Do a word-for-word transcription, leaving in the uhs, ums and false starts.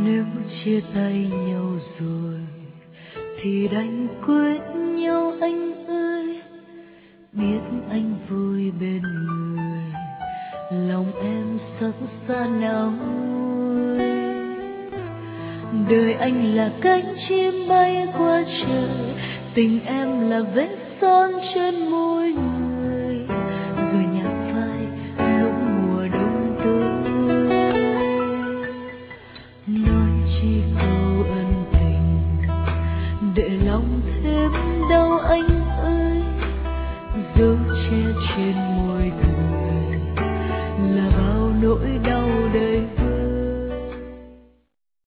Nếu chia tay nhau rồi thì đành quên nhau anh ơi. Biết anh vui bên người, lòng em xót xa nào nguôi. Đời anh là cánh chim bay qua trời, tình em là vết son trên môi người. Rồi nhạt phai lúc mùa đông tới, nói chi câu ân tình để lòng thêm đau anh ơi. Dấu che trên môi người là bao nỗi đau đầy